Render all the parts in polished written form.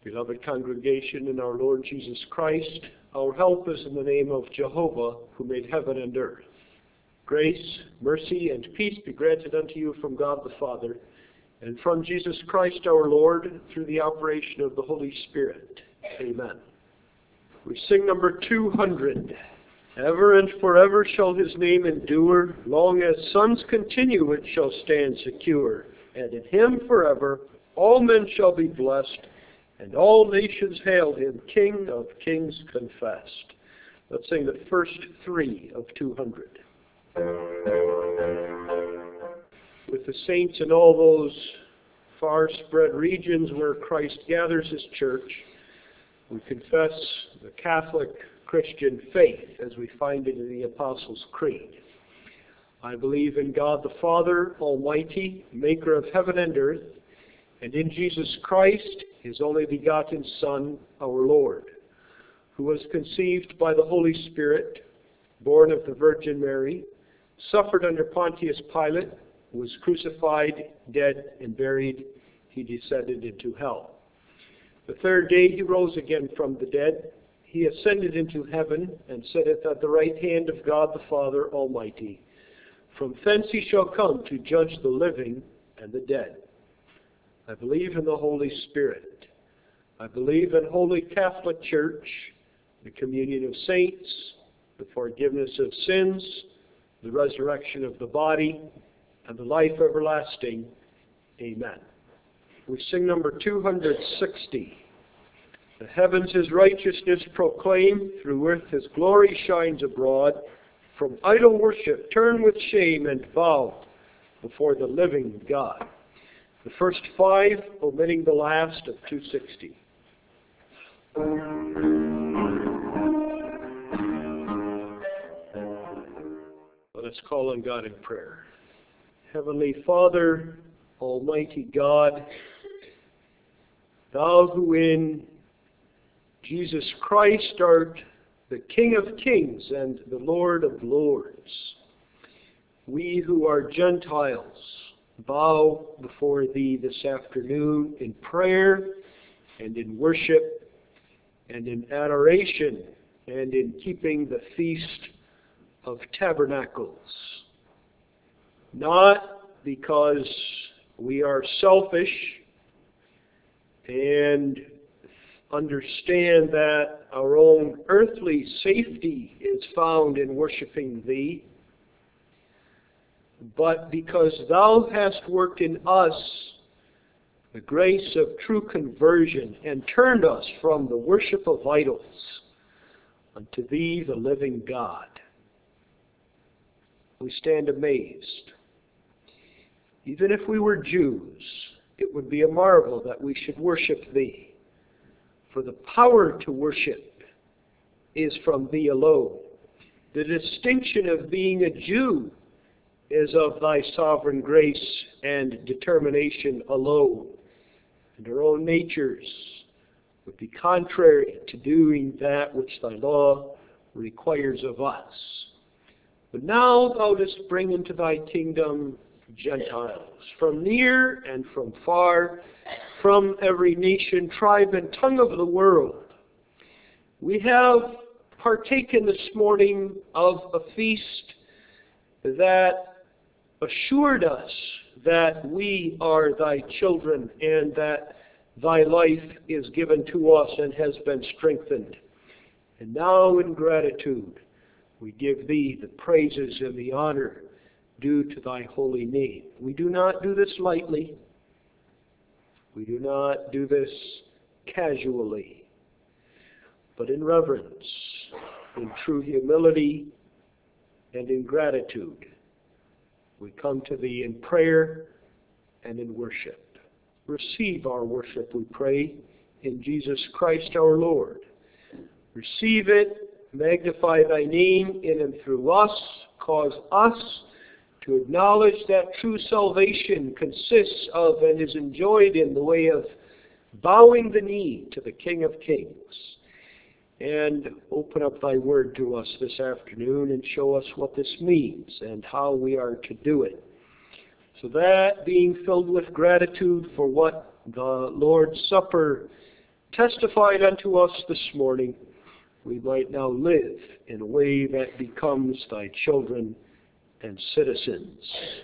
Beloved congregation in our Lord Jesus Christ, our help is in the name of Jehovah, who made heaven and earth. Grace, mercy, and peace be granted unto you from God the Father, and from Jesus Christ our Lord, through the operation of the Holy Spirit. Amen. We sing number 200. Ever and forever shall his name endure. Long as suns continue, it shall stand secure. And in him forever all men shall be blessed, and all nations hail him, King of kings confessed. Let's sing the first three of 200. With the saints in all those far-spread regions where Christ gathers his church, we confess the Catholic Christian faith as we find it in the Apostles' Creed. I believe in God the Father Almighty, maker of heaven and earth, and in Jesus Christ, his only begotten Son, our Lord, who was conceived by the Holy Spirit, born of the Virgin Mary, suffered under Pontius Pilate, was crucified, dead, and buried. He descended into hell. The third day he rose again from the dead. He ascended into heaven and sitteth at the right hand of God the Father Almighty. From thence he shall come to judge the living and the dead. I believe in the Holy Spirit. I believe in Holy Catholic Church, the communion of saints, the forgiveness of sins, the resurrection of the body, and the life everlasting. Amen. We sing number 260. The heavens his righteousness proclaim, through earth his glory shines abroad. From idol worship turn with shame and bow before the living God. The first five, omitting the last of 260. Let us call on God in prayer. Heavenly Father, Almighty God, thou who in Jesus Christ art the King of kings and the Lord of lords, we who are Gentiles bow before thee this afternoon in prayer and in worship and in adoration and in keeping the Feast of Tabernacles. Not because we are selfish and understand that our own earthly safety is found in worshiping thee, but because thou hast worked in us the grace of true conversion and turned us from the worship of idols unto thee, the living God. We stand amazed. Even if we were Jews, it would be a marvel that we should worship thee. For the power to worship is from thee alone. The distinction of being a Jew is of thy sovereign grace and determination alone. And our own natures would be contrary to doing that which thy law requires of us. But now thou dost bring into thy kingdom Gentiles, from near and from far, from every nation, tribe, and tongue of the world. We have partaken this morning of a feast that assured us that we are thy children and that thy life is given to us and has been strengthened. And now in gratitude we give thee the praises and the honor due to thy holy name. We do not do this lightly. We do not do this casually, but in reverence, in true humility, and in gratitude. We come to thee in prayer and in worship. Receive our worship, we pray, in Jesus Christ our Lord. Receive it, magnify thy name in and through us, cause us to acknowledge that true salvation consists of and is enjoyed in the way of bowing the knee to the King of Kings. And open up thy word to us this afternoon and show us what this means and how we are to do it. So that being filled with gratitude for what the Lord's Supper testified unto us this morning, we might now live in a way that becomes thy children and citizens.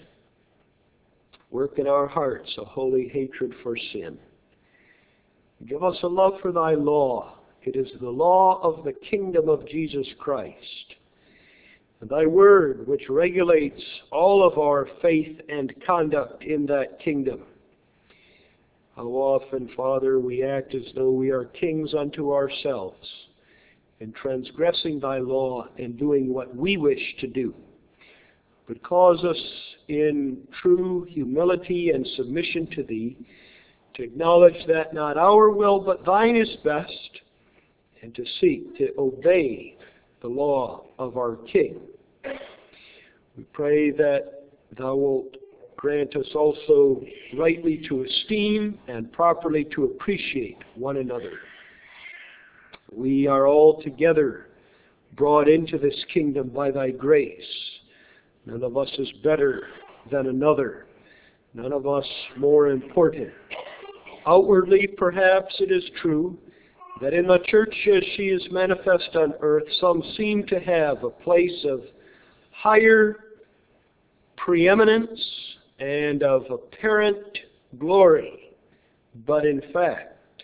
Work in our hearts a holy hatred for sin. Give us a love for thy law. It is the law of the kingdom of Jesus Christ. And thy word, which regulates all of our faith and conduct in that kingdom. How often, Father, we act as though we are kings unto ourselves, in transgressing thy law and doing what we wish to do. But cause us in true humility and submission to thee to acknowledge that not our will but thine is best, and to seek to obey the law of our King. We pray that thou wilt grant us also rightly to esteem and properly to appreciate one another. We are all together brought into this kingdom by thy grace. None of us is better than another. None of us more important. Outwardly, perhaps it is true that in the church as she is manifest on earth, some seem to have a place of higher preeminence and of apparent glory. But in fact,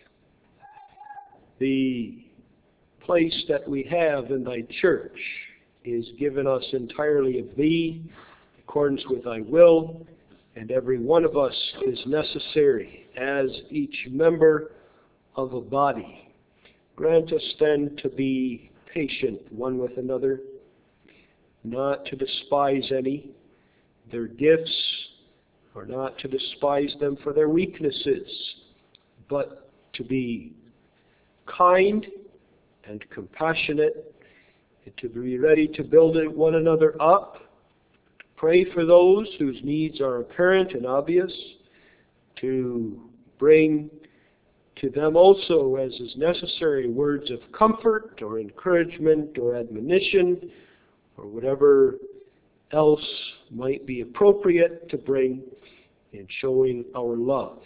the place that we have in thy church is given us entirely of thee, in accordance with thy will, and every one of us is necessary as each member of a body. Grant us then to be patient one with another, not to despise any, their gifts, or not to despise them for their weaknesses, but to be kind and compassionate, and to be ready to build one another up, to pray for those whose needs are apparent and obvious, to bring to them also, as is necessary, words of comfort or encouragement or admonition or whatever else might be appropriate to bring in showing our love.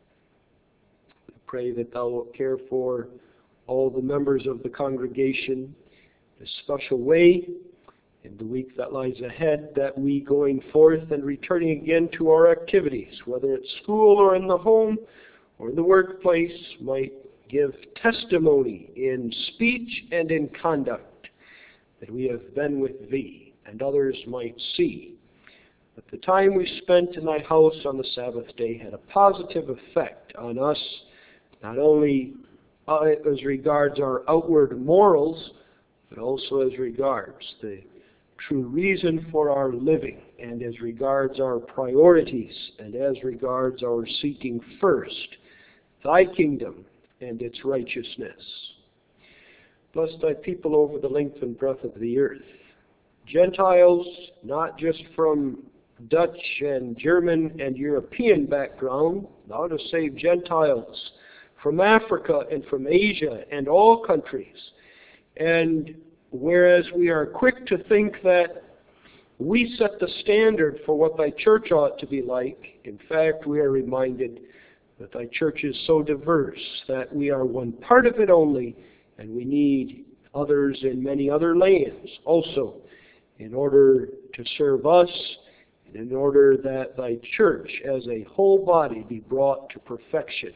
We pray that thou wilt care for all the members of the congregation in a special way in the week that lies ahead, that we going forth and returning again to our activities, whether at school or in the home or in the workplace, might give testimony in speech and in conduct that we have been with thee, and others might see that the time we spent in thy house on the Sabbath day had a positive effect on us, not only as regards our outward morals, but also as regards the true reason for our living, and as regards our priorities, and as regards our seeking first thy kingdom and its righteousness. Bless thy people over the length and breadth of the earth. Gentiles, not just from Dutch and German and European background, thou to save Gentiles from Africa and from Asia and all countries. And whereas we are quick to think that we set the standard for what thy church ought to be like, in fact, we are reminded that thy church is so diverse that we are one part of it only, and we need others in many other lands also in order to serve us, and in order that thy church as a whole body be brought to perfection.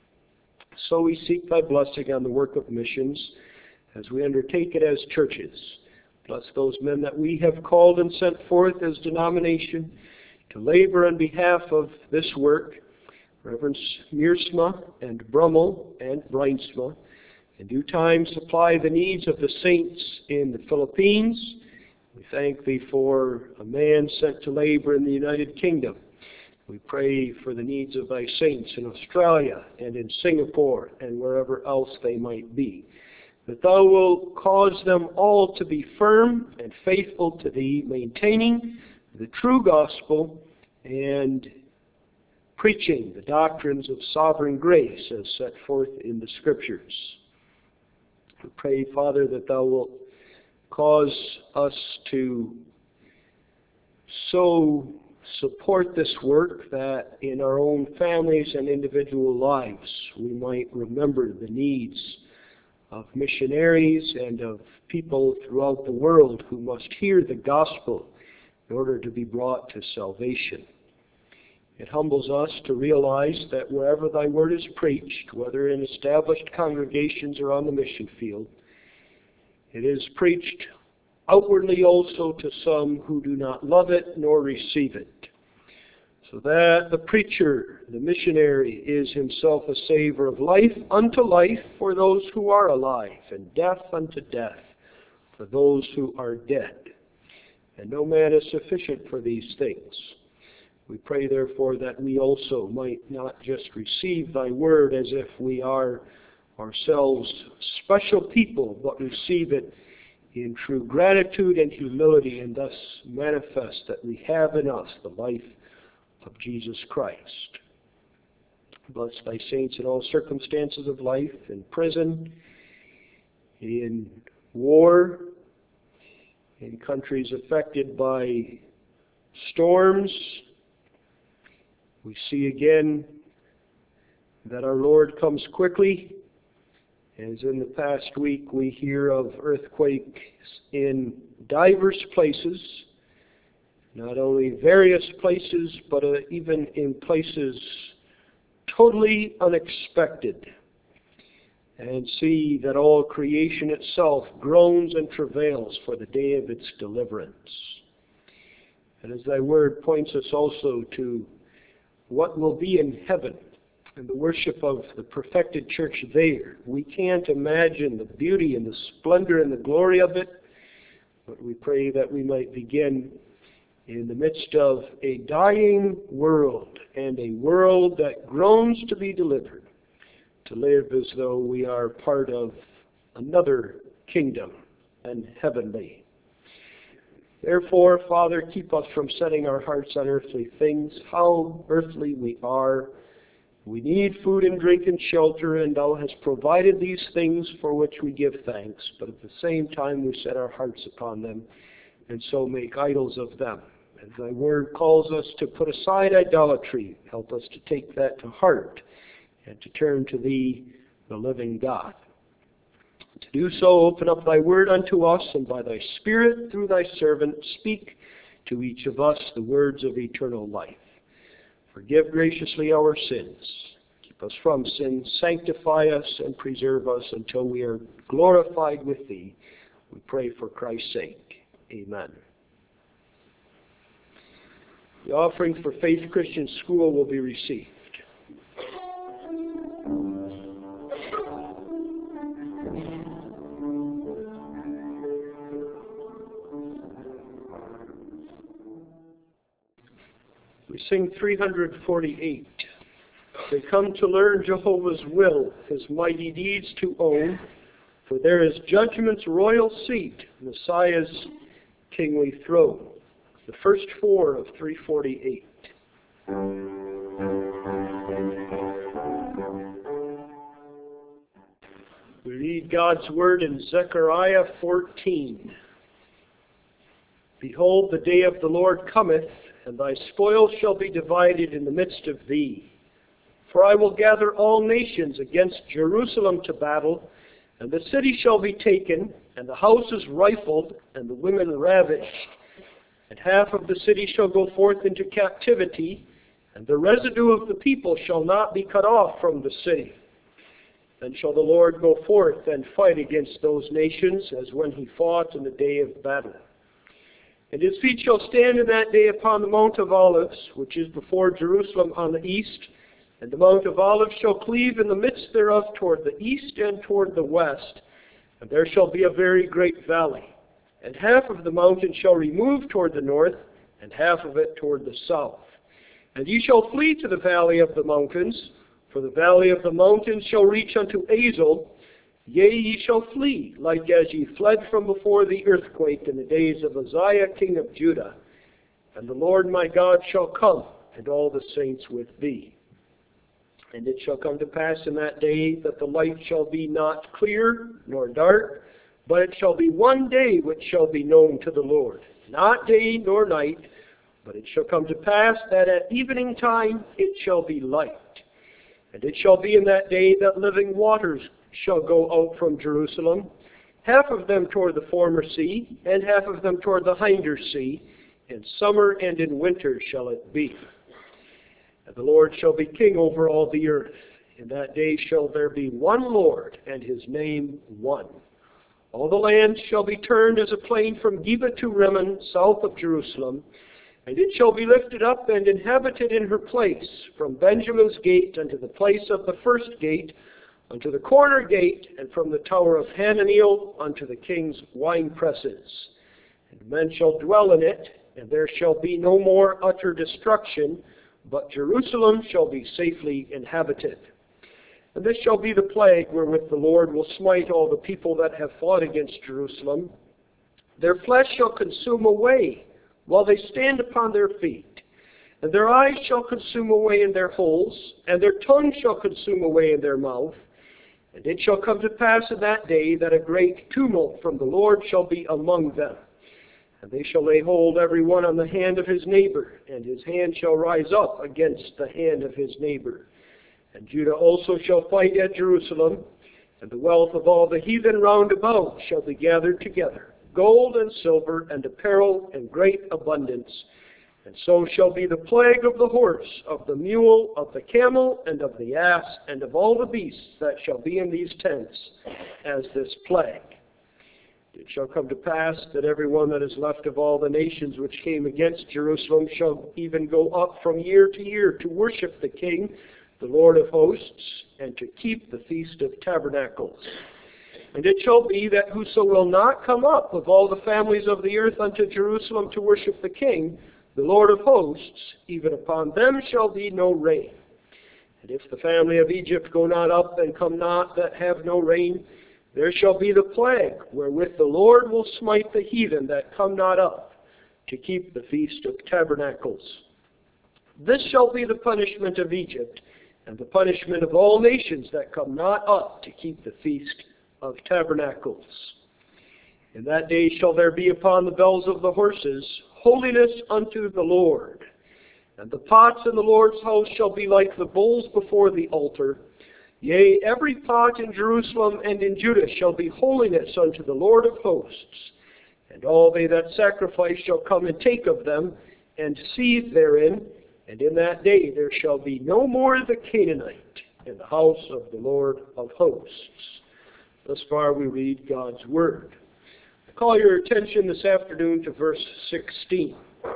So we seek thy blessing on the work of missions as we undertake it as churches. Bless those men that we have called and sent forth as denomination to labor on behalf of this work, Reverends Meersma and Brummel and Breinsma. In due time supply the needs of the saints in the Philippines. We thank thee for a man sent to labor in the United Kingdom. We pray for the needs of thy saints in Australia and in Singapore and wherever else they might be. That thou wilt cause them all to be firm and faithful to thee, maintaining the true gospel and preaching the doctrines of sovereign grace as set forth in the Scriptures. We pray, Father, that thou wilt cause us to so support this work, that in our own families and individual lives we might remember the needs of missionaries and of people throughout the world who must hear the gospel in order to be brought to salvation. It humbles us to realize that wherever thy word is preached, whether in established congregations or on the mission field, it is preached outwardly also to some who do not love it nor receive it. So that the preacher, the missionary, is himself a savor of life unto life for those who are alive, and death unto death for those who are dead. And no man is sufficient for these things. We pray, therefore, that we also might not just receive thy word as if we are ourselves special people, but receive it in true gratitude and humility, and thus manifest that we have in us the life of Jesus Christ. Bless thy saints in all circumstances of life, in prison, in war, in countries affected by storms. We see again that our Lord comes quickly. As in the past week we hear of earthquakes in diverse places, not only various places, but even in places totally unexpected, and see that all creation itself groans and travails for the day of its deliverance. And as thy word points us also to what will be in heaven and the worship of the perfected church there, we can't imagine the beauty and the splendor and the glory of it, but we pray that we might begin in the midst of a dying world and a world that groans to be delivered, to live as though we are part of another kingdom and heavenly. Therefore, Father, keep us from setting our hearts on earthly things. How earthly we are. We need food and drink and shelter, and thou hast provided these things for which we give thanks, but at the same time we set our hearts upon them, and so make idols of them. As thy word calls us to put aside idolatry, help us to take that to heart and to turn to thee, the living God. To do so, open up thy word unto us, and by thy Spirit, through thy servant, speak to each of us the words of eternal life. Forgive graciously our sins. Keep us from sin. Sanctify us and preserve us until we are glorified with thee. We pray for Christ's sake. Amen. The offering for Faith Christian School will be received. We sing 348. They come to learn Jehovah's will, his mighty deeds to own, for there is judgment's royal seat, Messiah's kingly throne. The first four of 348. We read God's word in Zechariah 14. Behold, the day of the Lord cometh, and thy spoil shall be divided in the midst of thee. For I will gather all nations against Jerusalem to battle, and the city shall be taken, and the houses rifled, and the women ravished. And half of the city shall go forth into captivity, and the residue of the people shall not be cut off from the city. Then shall the Lord go forth and fight against those nations, as when he fought in the day of battle. And his feet shall stand in that day upon the Mount of Olives, which is before Jerusalem on the east. And the Mount of Olives shall cleave in the midst thereof toward the east and toward the west. And there shall be a very great valley. And half of the mountain shall remove toward the north, and half of it toward the south. And ye shall flee to the valley of the mountains, for the valley of the mountains shall reach unto Azel. Yea, ye shall flee, like as ye fled from before the earthquake in the days of Uzziah king of Judah. And the Lord my God shall come, and all the saints with thee. And it shall come to pass in that day that the light shall be not clear nor dark, but it shall be one day which shall be known to the Lord, not day nor night, But it shall come to pass that at evening time it shall be light. And it shall be in that day that living waters shall go out from Jerusalem, half of them toward the former sea, and half of them toward the hinder sea. In summer and in winter shall it be. And the Lord shall be king over all the earth. In that day shall there be one Lord, and his name one. All the land shall be turned as a plain from Geba to Rimmon, south of Jerusalem. And it shall be lifted up and inhabited in her place, from Benjamin's gate unto the place of the first gate, unto the corner gate, and from the tower of Hananiel unto the king's winepresses. And men shall dwell in it, and there shall be no more utter destruction, but Jerusalem shall be safely inhabited. And this shall be the plague wherewith the Lord will smite all the people that have fought against Jerusalem. Their flesh shall consume away, while they stand upon their feet. And their eyes shall consume away in their holes, and their tongue shall consume away in their mouth. And it shall come to pass in that day that a great tumult from the Lord shall be among them. And they shall lay hold every one on the hand of his neighbor, and his hand shall rise up against the hand of his neighbor. And Judah also shall fight at Jerusalem, and the wealth of all the heathen round about shall be gathered together, gold and silver and apparel in great abundance. And so shall be the plague of the horse, of the mule, of the camel, and of the ass, and of all the beasts that shall be in these tents, as this plague. It shall come to pass that every one that is left of all the nations which came against Jerusalem shall even go up from year to year to worship the King, the Lord of hosts, and to keep the Feast of Tabernacles. And it shall be that whoso will not come up of all the families of the earth unto Jerusalem to worship the King, the Lord of hosts, even upon them shall be no rain. And if the family of Egypt go not up and come not that have no rain, there shall be the plague wherewith the Lord will smite the heathen that come not up to keep the Feast of Tabernacles. This shall be the punishment of Egypt, and the punishment of all nations that come not up to keep the Feast of Tabernacles. In that day shall there be upon the bells of the horses holiness unto the Lord. And the pots in the Lord's house shall be like the bowls before the altar. Yea, every pot in Jerusalem and in Judah shall be holiness unto the Lord of hosts. And all they that sacrifice shall come and take of them, and seethe therein. And in that day there shall be no more the Canaanite in the house of the Lord of hosts. Thus far we read God's Word. I call your attention this afternoon to verse 16.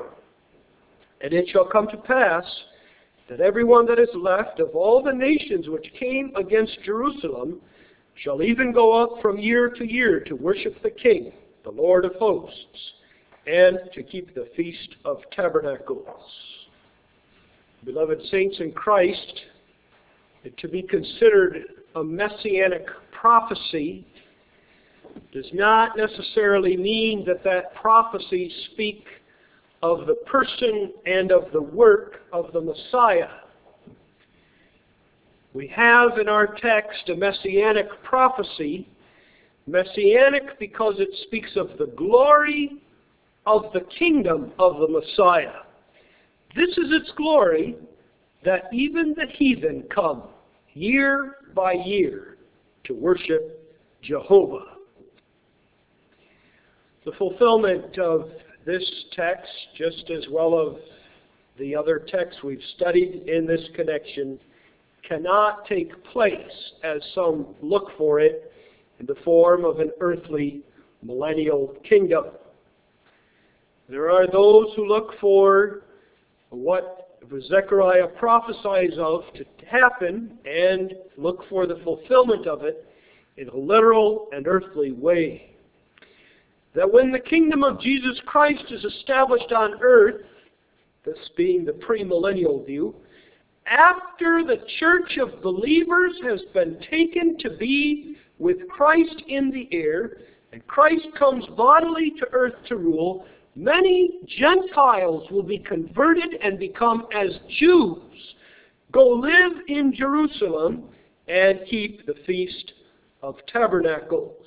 And it shall come to pass that everyone that is left of all the nations which came against Jerusalem shall even go up from year to year to worship the King, the Lord of hosts, and to keep the Feast of Tabernacles. Beloved saints in Christ, to be considered a messianic prophecy does not necessarily mean that that prophecy speaks of the person and of the work of the Messiah. We have in our text a messianic prophecy, messianic because it speaks of the glory of the kingdom of the Messiah. This is its glory, that even the heathen come year by year to worship Jehovah. The fulfillment of this text, just as well as the other texts we've studied in this connection, cannot take place as some look for it in the form of an earthly millennial kingdom. There are those who look for what Zechariah prophesies of to happen and look for the fulfillment of it in a literal and earthly way. That when the kingdom of Jesus Christ is established on earth, this being the premillennial view, after the church of believers has been taken to be with Christ in the air, and Christ comes bodily to earth to rule, many Gentiles will be converted and become as Jews, go live in Jerusalem, and keep the Feast of Tabernacles.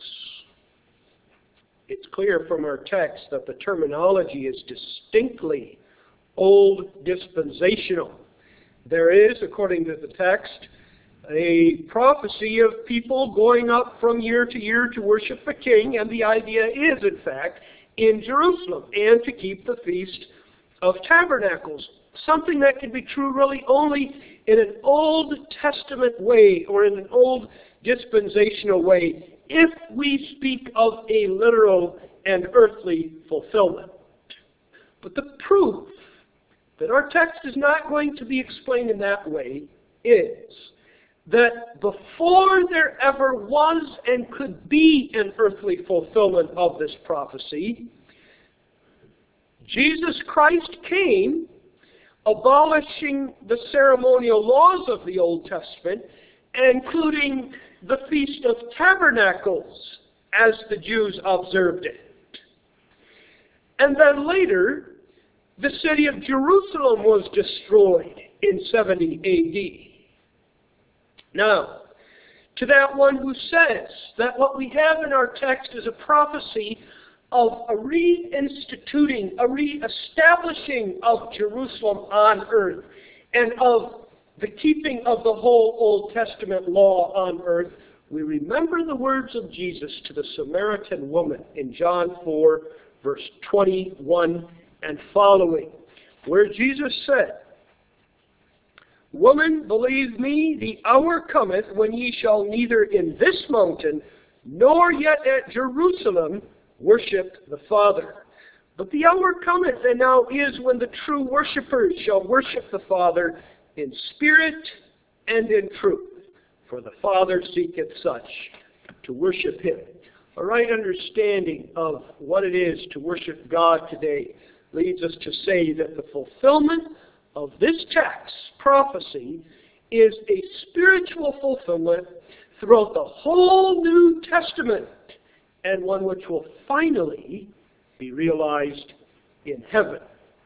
It's clear from our text that the terminology is distinctly old dispensational. There is, according to the text, a prophecy of people going up from year to year to worship the King, and the idea is, in fact, in Jerusalem, and to keep the Feast of Tabernacles. Something that can be true really only in an Old Testament way, or in an old dispensational way, if we speak of a literal and earthly fulfillment. But the proof that our text is not going to be explained in that way is that before there ever was and could be an earthly fulfillment of this prophecy, Jesus Christ came, abolishing the ceremonial laws of the Old Testament, including the Feast of Tabernacles as the Jews observed it. And then later, the city of Jerusalem was destroyed in 70 A.D. Now, to that one who says that what we have in our text is a prophecy of a reinstituting, a reestablishing of Jerusalem on earth, and of the keeping of the whole Old Testament law on earth, we remember the words of Jesus to the Samaritan woman in John 4, verse 21 and following, where Jesus said, "Woman, believe me, the hour cometh when ye shall neither in this mountain nor yet at Jerusalem worship the Father. But the hour cometh, and now is, when the true worshippers shall worship the Father in spirit and in truth. For the Father seeketh such to worship him." A right understanding of what it is to worship God today leads us to say that the fulfillment of this text, prophecy, is a spiritual fulfillment throughout the whole New Testament, and one which will finally be realized in heaven.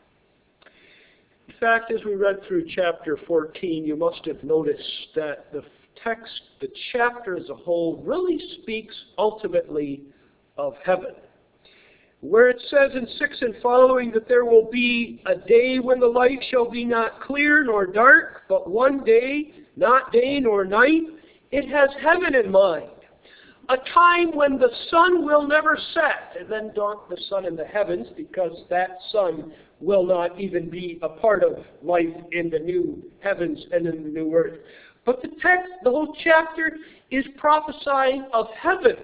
In fact, as we read through chapter 14, you must have noticed that the text, the chapter as a whole, really speaks ultimately of heaven. Where it says in 6 and following that there will be a day when the light shall be not clear nor dark, but one day, not day nor night, it has heaven in mind. A time when the sun will never set, and then dark the sun in the heavens, because that sun will not even be a part of life in the new heavens and in the new earth. But the text, the whole chapter, is prophesying of heaven,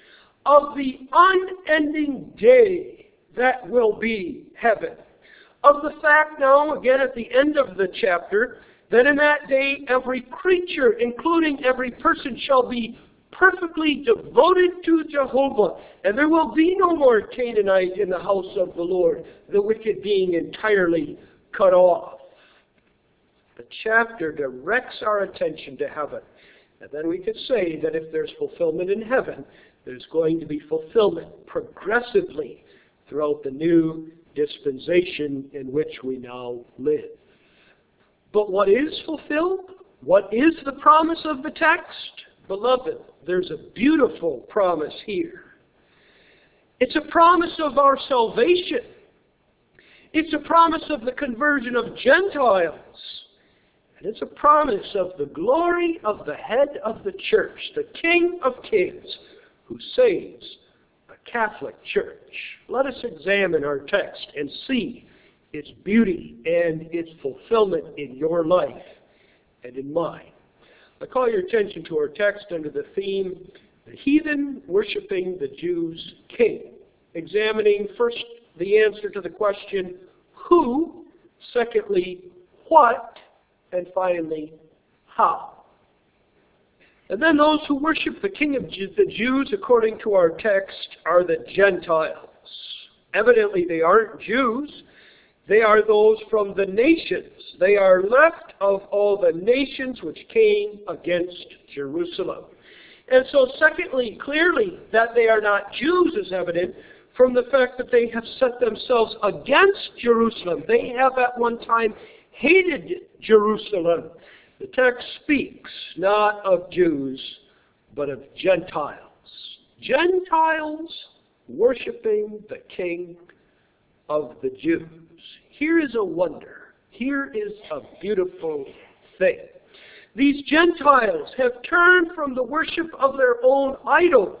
of the unending day that will be heaven. Of the fact now, again at the end of the chapter, that in that day every creature, including every person, shall be perfectly devoted to Jehovah, and there will be no more Canaanite in the house of the Lord, the wicked being entirely cut off. The chapter directs our attention to heaven. And then we could say that if there's fulfillment in heaven, there's going to be fulfillment progressively throughout the new dispensation in which we now live. But what is fulfilled? What is the promise of the text? Beloved, there's a beautiful promise here. It's a promise of our salvation. It's a promise of the conversion of Gentiles. And it's a promise of the glory of the head of the church, the King of Kings, who saves a Catholic church. Let us examine our text and see its beauty and its fulfillment in your life and in mine. I call your attention to our text under the theme, the heathen worshiping the Jews' king. Examining first the answer to the question, who? Secondly, what? And finally, how? And then those who worship the king of the Jews, according to our text, are the Gentiles. Evidently, they aren't Jews. They are those from the nations. They are left of all the nations which came against Jerusalem. And so, secondly, clearly that they are not Jews is evident from the fact that they have set themselves against Jerusalem. They have at one time hated Jerusalem. The text speaks not of Jews, but of Gentiles. Gentiles worshiping the King of the Jews. here is a wonder. Here is a beautiful thing. These Gentiles have turned from the worship of their own idols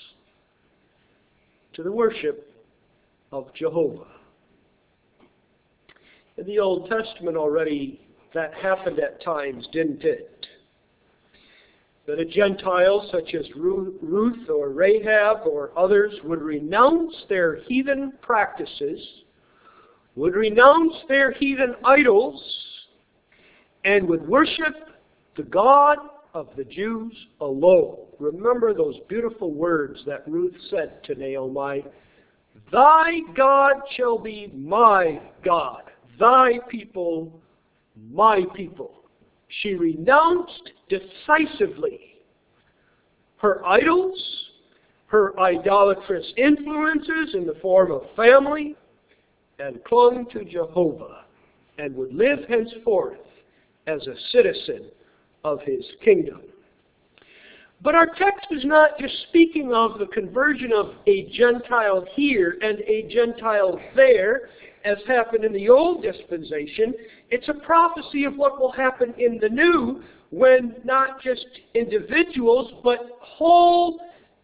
to the worship of Jehovah. In the Old Testament already, that happened at times, didn't it? That a Gentile such as Ruth or Rahab or others would renounce their heathen practices, would renounce their heathen idols, and would worship the God of the Jews alone. Remember those beautiful words that Ruth said to Naomi, "Thy God shall be my God, thy people my people." She renounced decisively her idols, her idolatrous influences in the form of family, and clung to Jehovah, and would live henceforth as a citizen of his kingdom. But our text is not just speaking of the conversion of a Gentile here and a Gentile there, as happened in the old dispensation. It's a prophecy of what will happen in the new, when not just individuals, but whole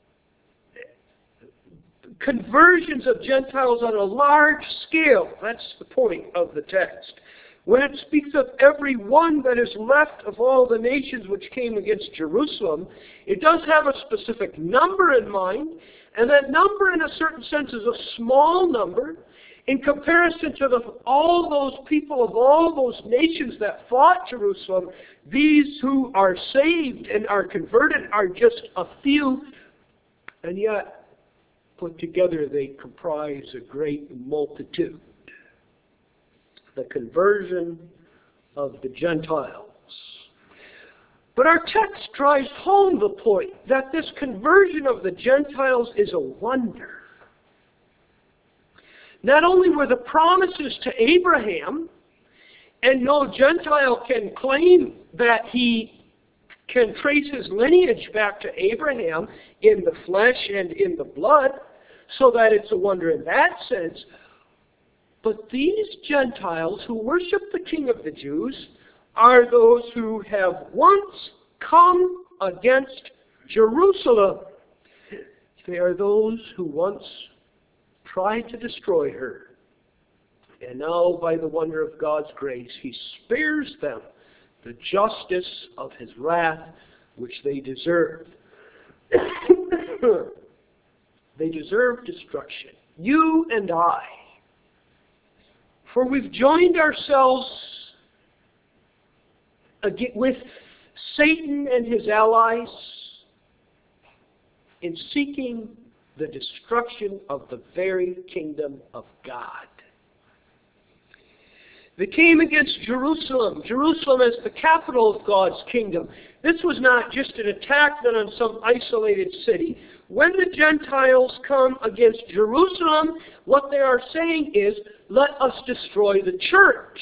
conversions of Gentiles on a large scale. That's the point of the text. When it speaks of every one that is left of all the nations which came against Jerusalem, it does have a specific number in mind, and that number in a certain sense is a small number in comparison to all those people of all those nations that fought Jerusalem. These who are saved and are converted are just a few, and yet put together they comprise a great multitude. The conversion of the Gentiles. But our text drives home the point that this conversion of the Gentiles is a wonder. Not only were the promises to Abraham, and no Gentile can claim that he can trace his lineage back to Abraham in the flesh and in the blood, so that it's a wonder in that sense. But these Gentiles who worship the King of the Jews are those who have once come against Jerusalem. They are those who once tried to destroy her. And now, by the wonder of God's grace, he spares them the justice of his wrath, which they deserve. They deserve destruction. You and I. For we've joined ourselves with Satan and his allies in seeking the destruction of the very kingdom of God. They came against Jerusalem, Jerusalem as the capital of God's kingdom. This was not just an attack done on some isolated city. When the Gentiles come against Jerusalem, what they are saying is, let us destroy the church.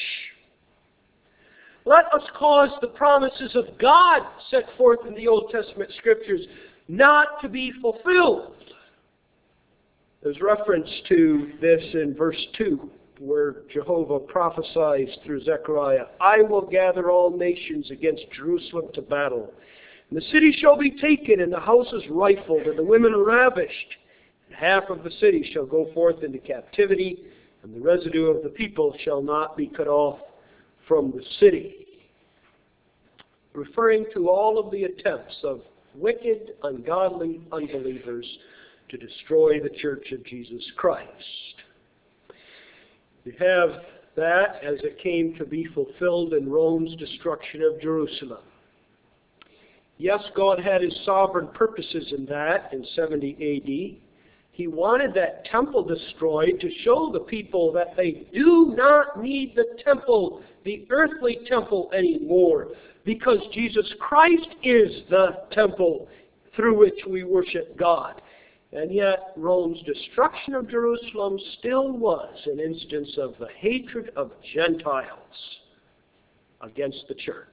Let us cause the promises of God set forth in the Old Testament Scriptures not to be fulfilled. There's reference to this in verse 2, where Jehovah prophesies through Zechariah, "I will gather all nations against Jerusalem to battle. And the city shall be taken, and the houses rifled, and the women ravished. And half of the city shall go forth into captivity, and the residue of the people shall not be cut off from the city." Referring to all of the attempts of wicked, ungodly unbelievers to destroy the Church of Jesus Christ. We have that as it came to be fulfilled in Rome's destruction of Jerusalem. Yes, God had his sovereign purposes in that in 70 A.D. He wanted that temple destroyed to show the people that they do not need the temple, the earthly temple anymore, because Jesus Christ is the temple through which we worship God. And yet, Rome's destruction of Jerusalem still was an instance of the hatred of Gentiles against the church.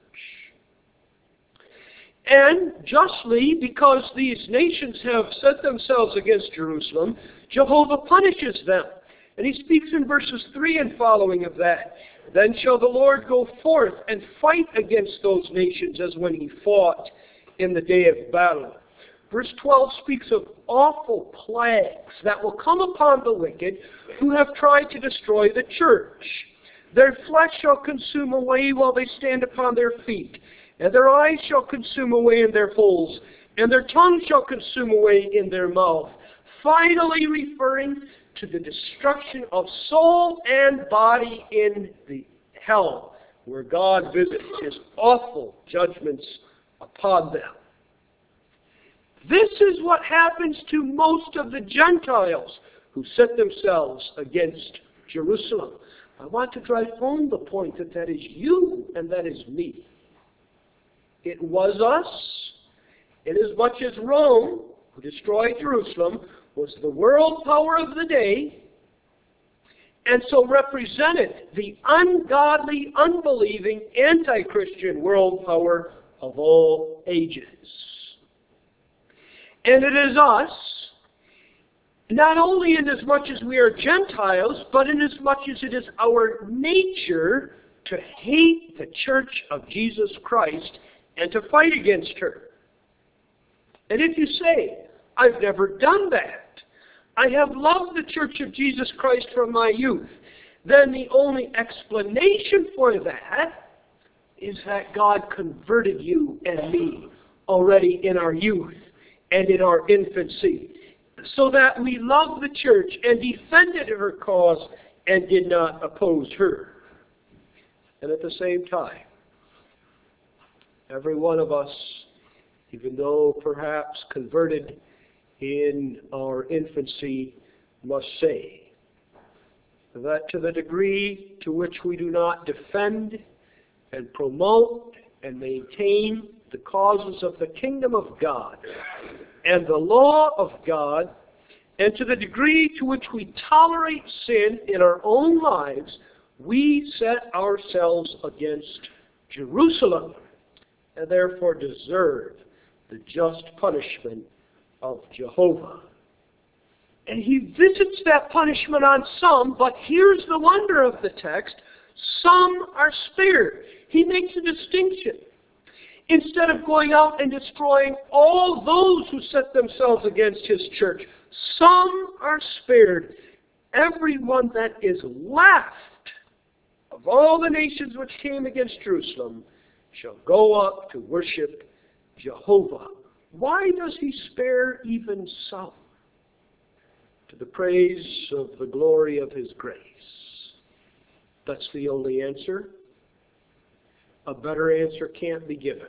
And justly, because these nations have set themselves against Jerusalem, Jehovah punishes them. And he speaks in verses 3 and following of that. Then shall the Lord go forth and fight against those nations as when he fought in the day of battle. Verse 12 speaks of awful plagues that will come upon the wicked who have tried to destroy the church. Their flesh shall consume away while they stand upon their feet, and their eyes shall consume away in their holes, and their tongue shall consume away in their mouth. Finally referring to the destruction of soul and body in the hell, where God visits his awful judgments upon them. This is what happens to most of the Gentiles who set themselves against Jerusalem. I want to drive home the point that that is you and that is me. It was us, inasmuch as Rome, who destroyed Jerusalem, was the world power of the day, and so represented the ungodly, unbelieving, anti-Christian world power of all ages. And it is us, not only inasmuch as we are Gentiles, but inasmuch as it is our nature to hate the church of Jesus Christ and to fight against her. And if you say, I've never done that, I have loved the church of Jesus Christ from my youth, then the only explanation for that is that God converted you and me already in our youth and in our infancy, so that we loved the church and defended her cause and did not oppose her. And at the same time, every one of us, even though perhaps converted in our infancy, must say that to the degree to which we do not defend and promote and maintain the causes of the kingdom of God and the law of God, and to the degree to which we tolerate sin in our own lives, we set ourselves against Jerusalem and therefore deserve the just punishment of Jehovah. And he visits that punishment on some, but here's the wonder of the text: some are spared. He makes a distinction. Instead of going out and destroying all those who set themselves against his church, some are spared. Everyone that is left of all the nations which came against Jerusalem shall go up to worship Jehovah. Why does he spare even some? To the praise of the glory of his grace. That's the only answer. A better answer can't be given.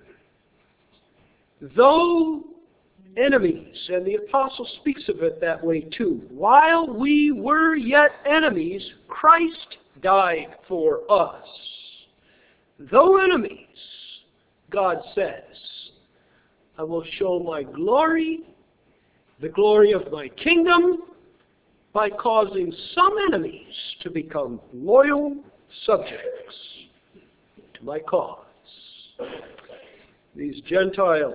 Though enemies, and the apostle speaks of it that way too, while we were yet enemies, Christ died for us. Though enemies, God says, I will show my glory, the glory of my kingdom, by causing some enemies to become loyal subjects to my cause. These Gentiles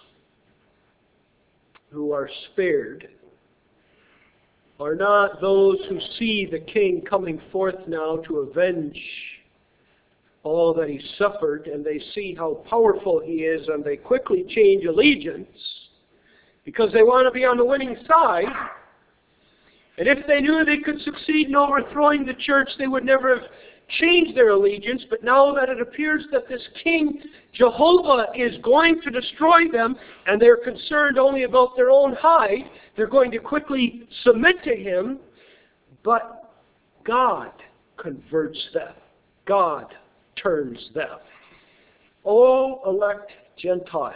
who are spared are not those who see the king coming forth now to avenge all that he suffered, and they see how powerful he is, and they quickly change allegiance because they want to be on the winning side. And if they knew they could succeed in overthrowing the church, they would never have changed their allegiance. But now that it appears that this king, Jehovah, is going to destroy them, and they're concerned only about their own hide, they're going to quickly submit to him. But God converts them. God turns them. All elect Gentiles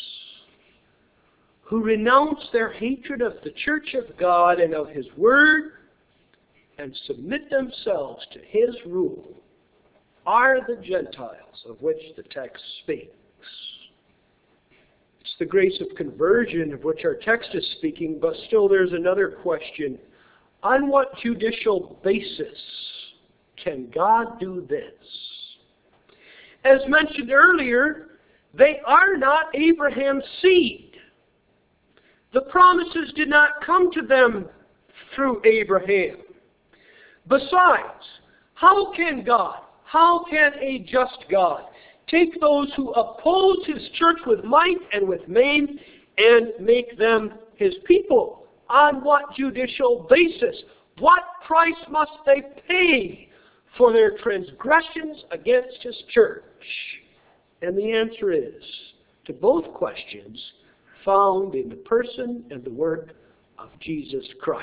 who renounce their hatred of the church of God and of his word and submit themselves to his rule are the Gentiles of which the text speaks. It's the grace of conversion of which our text is speaking, but still there's another question. On what judicial basis can God do this? As mentioned earlier, they are not Abraham's seed. The promises did not come to them through Abraham. Besides, how can a just God, take those who oppose his church with might and with main and make them his people? On what judicial basis? What price must they pay for their transgressions against his church? And the answer is, to both questions, found in the person and the work of Jesus Christ.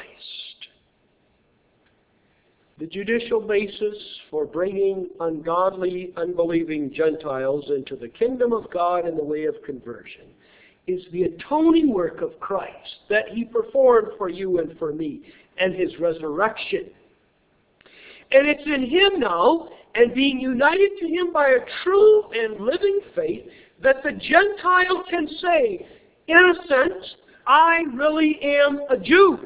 The judicial basis for bringing ungodly, unbelieving Gentiles into the kingdom of God in the way of conversion is the atoning work of Christ that he performed for you and for me, and his resurrection. And it's in him now, and being united to him by a true and living faith, that the Gentile can say, in a sense, I really am a Jew.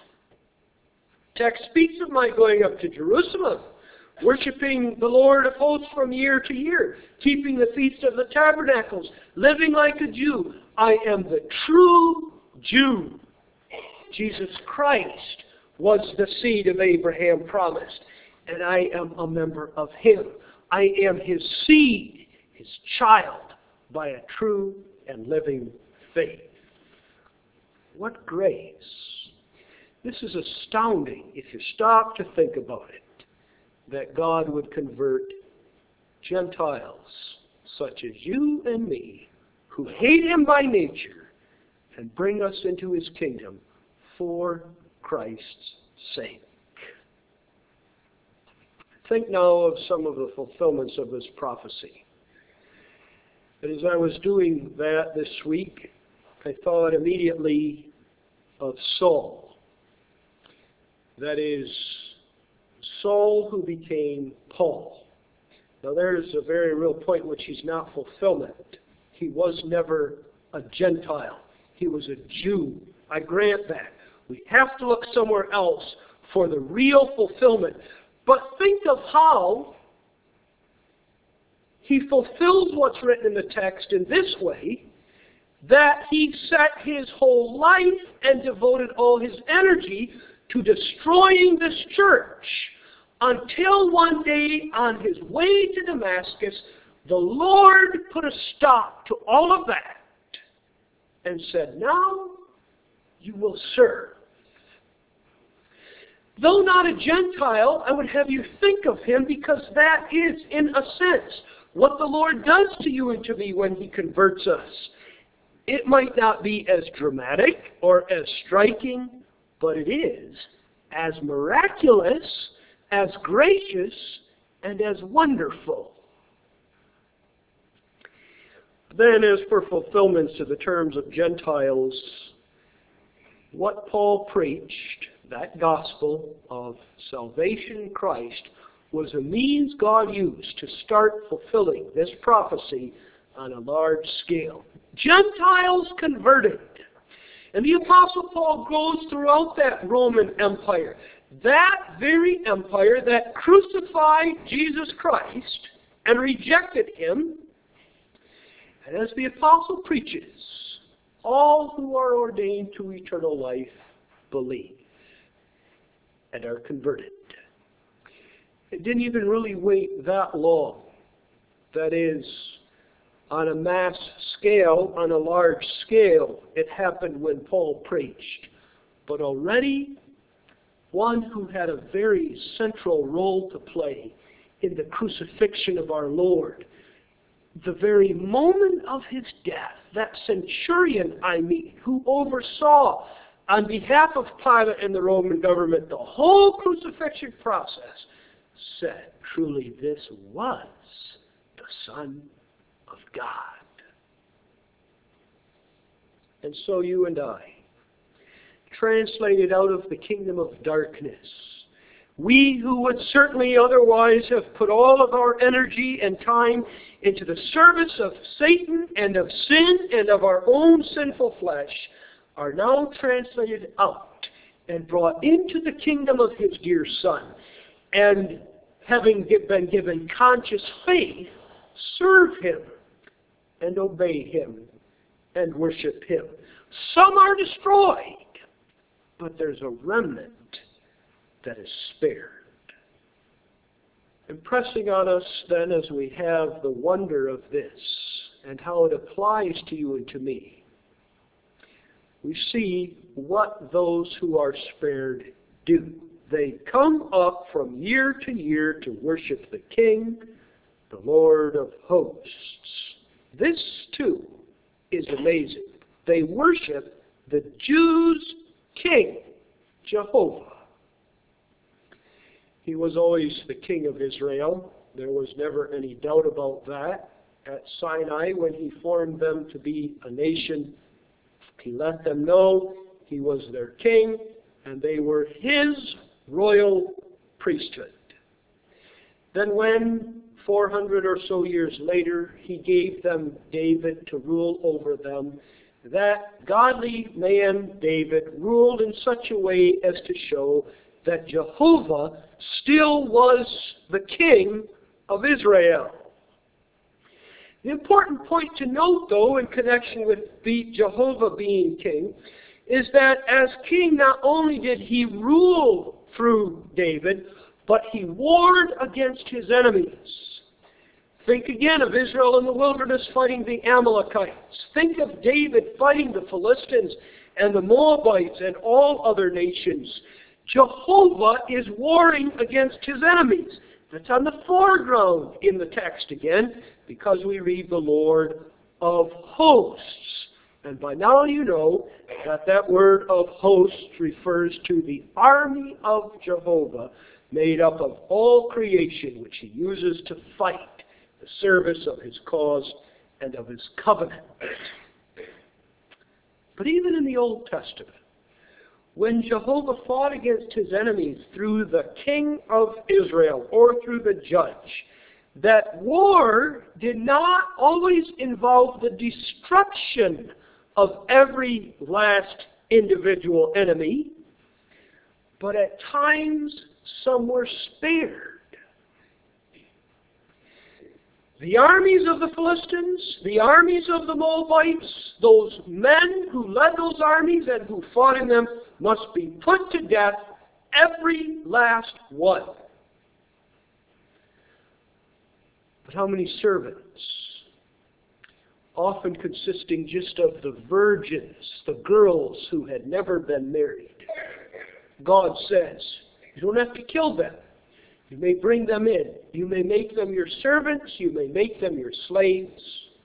Text speaks of my going up to Jerusalem, worshiping the Lord of hosts from year to year, keeping the Feast of the Tabernacles, living like a Jew. I am the true Jew. Jesus Christ was the seed of Abraham promised, and I am a member of him. I am his seed, his child, by a true and living faith. What grace! This is astounding if you stop to think about it, that God would convert Gentiles such as you and me, who hate him by nature, and bring us into his kingdom for Christ's sake. Think now of some of the fulfillments of this prophecy. And as I was doing that this week, I thought immediately of Saul. That is, Saul who became Paul. Now there's a very real point in which he's not fulfillment. He was never a Gentile. He was a Jew. I grant that. We have to look somewhere else for the real fulfillment. But think of how he fulfills what's written in the text in this way, that he set his whole life and devoted all his energy to destroying this church, until one day on his way to Damascus, the Lord put a stop to all of that and said, now you will serve. Though not a Gentile, I would have you think of him, because that is, in a sense, what the Lord does to you and to me when he converts us. It might not be as dramatic or as striking, but it is as miraculous, as gracious, and as wonderful. Then, as for fulfillments of the terms of Gentiles, what Paul preached, that gospel of salvation in Christ, was a means God used to start fulfilling this prophecy on a large scale. Gentiles converted. And the Apostle Paul goes throughout that Roman Empire, that very empire that crucified Jesus Christ and rejected him. And as the Apostle preaches, all who are ordained to eternal life believe and are converted. It didn't even really wait that long. That is, on a mass scale, on a large scale, it happened when Paul preached. But already, one who had a very central role to play in the crucifixion of our Lord, the very moment of his death, that centurion I meet, who oversaw on behalf of Pilate and the Roman government the whole crucifixion process, said, truly this was the Son of God. And so you and I, translated out of the kingdom of darkness, we who would certainly otherwise have put all of our energy and time into the service of Satan and of sin and of our own sinful flesh, are now translated out and brought into the kingdom of his dear Son. And having been given conscious faith, serve him and obey him and worship him. Some are destroyed, but there's a remnant that is spared. Impressing on us then as we have the wonder of this and how it applies to you and to me, we see what those who are spared do. They come up from year to year to worship the King, the Lord of hosts. This, too, is amazing. They worship the Jews' King, Jehovah. He was always the King of Israel. There was never any doubt about that. At Sinai, when he formed them to be a nation, he let them know he was their king, and they were his royal priesthood. Then when 400 or so years later, he gave them David to rule over them, that godly man David ruled in such a way as to show that Jehovah still was the king of Israel. The important point to note, though, in connection with the Jehovah being king, is that as king, not only did he rule through David, but he warred against his enemies. Think again of Israel in the wilderness fighting the Amalekites. Think of David fighting the Philistines and the Moabites and all other nations. Jehovah is warring against his enemies. That's on the foreground in the text again, because we read the Lord of hosts. And by now you know that that word of hosts refers to the army of Jehovah, made up of all creation, which he uses to fight the service of his cause and of his covenant. But even in the Old Testament, when Jehovah fought against his enemies through the king of Israel or through the judge, that war did not always involve the destruction of every last individual enemy, but at times some were spared. The armies of the Philistines, the armies of the Moabites, those men who led those armies and who fought in them must be put to death, every last one. But how many servants, often consisting just of the virgins, the girls who had never been married? God says, you don't have to kill them. You may bring them in. You may make them your servants. You may make them your slaves.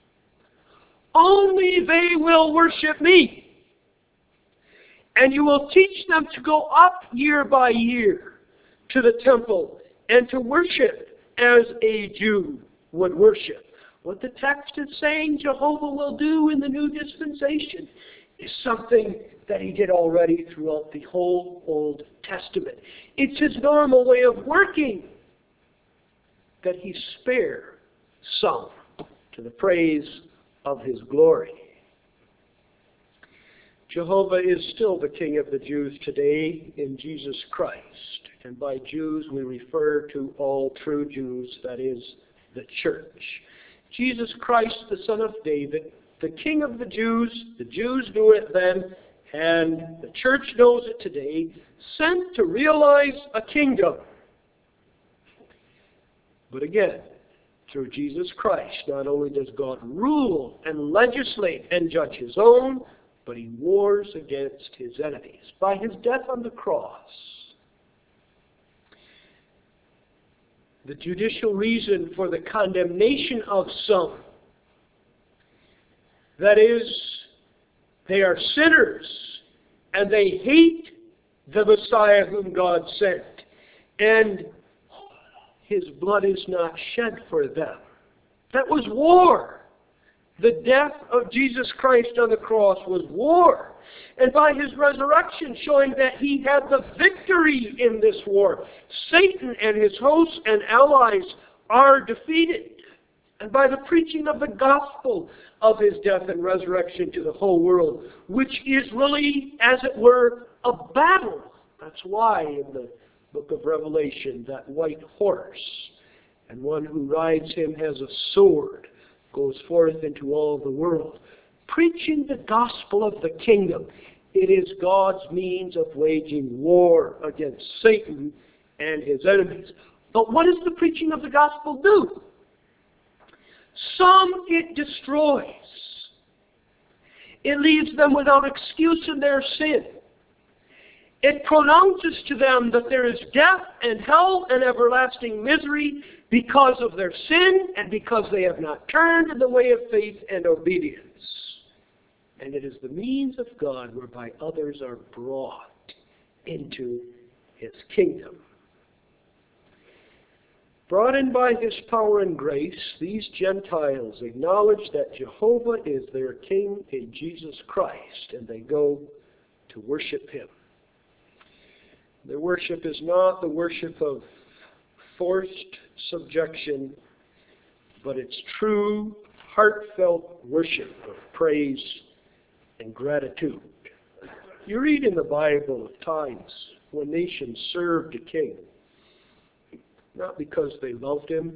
Only they will worship me. And you will teach them to go up year by year to the temple and to worship as a Jew would worship. What the text is saying Jehovah will do in the new dispensation is something that he did already throughout the whole Old Testament. It's his normal way of working that he spare some to the praise of his glory. Jehovah is still the King of the Jews today in Jesus Christ. And by Jews we refer to all true Jews, that is, the church. Jesus Christ, the Son of David, the King of the Jews knew it then, and the church knows it today, sent to realize a kingdom. But again, through Jesus Christ, not only does God rule and legislate and judge his own, but he wars against his enemies by his death on the cross. The judicial reason for the condemnation of some, that is, they are sinners and they hate the Messiah whom God sent, and his blood is not shed for them. That was war. The death of Jesus Christ on the cross was war. And by his resurrection, showing that he had the victory in this war. Satan and his hosts and allies are defeated. And by the preaching of the gospel of his death and resurrection to the whole world, which is really, as it were, a battle. That's why in the book of Revelation, that white horse, and one who rides him has a sword, goes forth into all the world, preaching the gospel of the kingdom. It is God's means of waging war against Satan and his enemies. But what does the preaching of the gospel do? Some it destroys. It leaves them without excuse in their sin. It pronounces to them that there is death and hell and everlasting misery because of their sin and because they have not turned in the way of faith and obedience. And it is the means of God whereby others are brought into His kingdom. Brought in by His power and grace, these Gentiles acknowledge that Jehovah is their King in Jesus Christ, and they go to worship Him. Their worship is not the worship of forced subjection, but it's true, heartfelt worship of praise and gratitude. You read in the Bible of times when nations served a king, not because they loved him,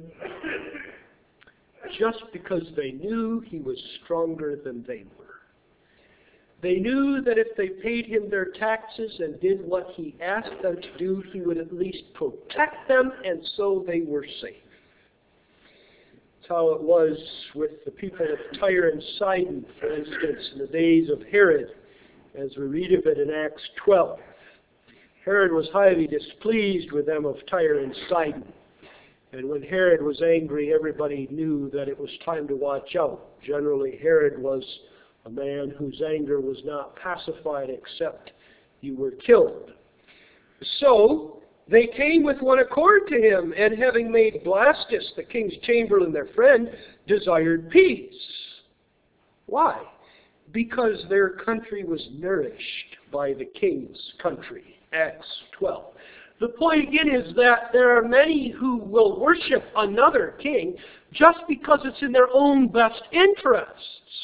just because they knew he was stronger than they were. They knew that if they paid him their taxes and did what he asked them to do, he would at least protect them, and so they were safe. That's how it was with the people of Tyre and Sidon, for instance, in the days of Herod, as we read of it in Acts 12. Herod was highly displeased with them of Tyre and Sidon. And when Herod was angry, everybody knew that it was time to watch out. Generally, Herod was a man whose anger was not pacified except you were killed. So they came with one accord to him, and having made Blastus, the king's chamberlain, their friend, desired peace. Why? Because their country was nourished by the king's country. Acts 12. The point again is that there are many who will worship another king just because it's in their own best interests.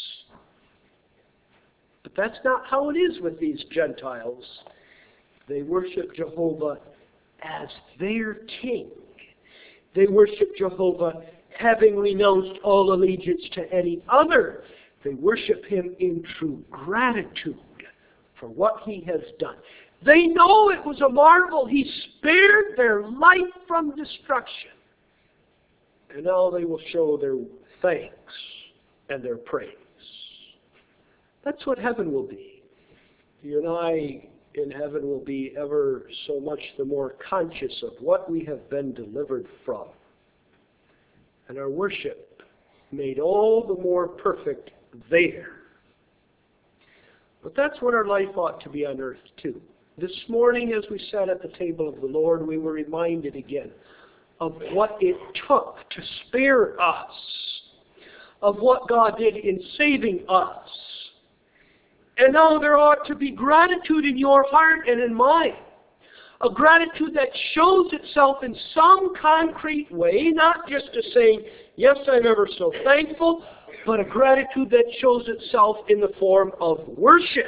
But that's not how it is with these Gentiles. They worship Jehovah as their king. They worship Jehovah having renounced all allegiance to any other. They worship Him in true gratitude for what He has done. They know it was a marvel. He spared their life from destruction. And now they will show their thanks and their praise. That's what heaven will be. You and I in heaven will be ever so much the more conscious of what we have been delivered from. And our worship made all the more perfect there. But that's what our life ought to be on earth too. This morning, as we sat at the table of the Lord, we were reminded again of what it took to spare us, of what God did in saving us. And now there ought to be gratitude in your heart and in mine. A gratitude that shows itself in some concrete way, not just a saying, yes, I'm ever so thankful, but a gratitude that shows itself in the form of worship.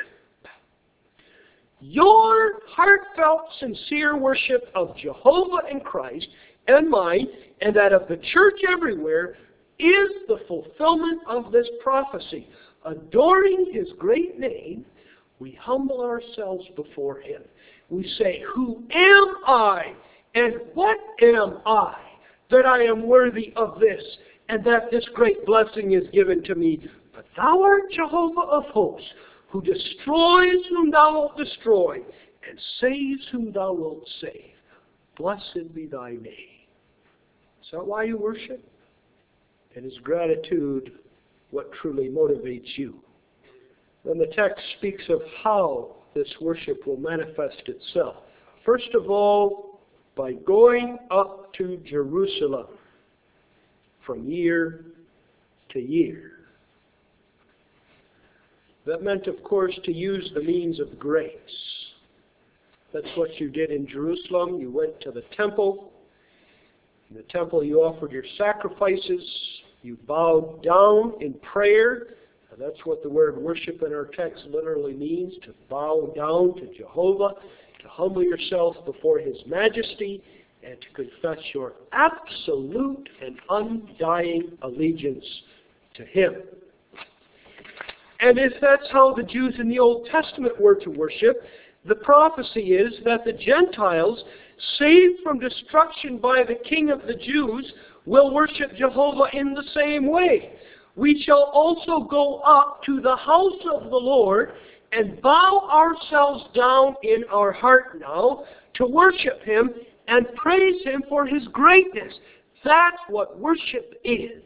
Your heartfelt, sincere worship of Jehovah and Christ and mine, and that of the church everywhere, is the fulfillment of this prophecy. Adoring His great name, we humble ourselves before Him. We say, who am I, and what am I, that I am worthy of this, and that this great blessing is given to me? But Thou art Jehovah of hosts, who destroys whom Thou wilt destroy, and saves whom Thou wilt save. Blessed be Thy name. Is that why you worship? And is gratitude what truly motivates you? Then the text speaks of how this worship will manifest itself. First of all, by going up to Jerusalem from year to year. That meant, of course, to use the means of grace. That's what you did in Jerusalem. You went to the temple. In the temple you offered your sacrifices. You bowed down in prayer. Now, that's what the word worship in our text literally means, to bow down to Jehovah, to humble yourself before His majesty, and to confess your absolute and undying allegiance to Him. And if that's how the Jews in the Old Testament were to worship, the prophecy is that the Gentiles, saved from destruction by the King of the Jews, will worship Jehovah in the same way. We shall also go up to the house of the Lord and bow ourselves down in our heart now to worship Him and praise Him for His greatness. That's what worship is.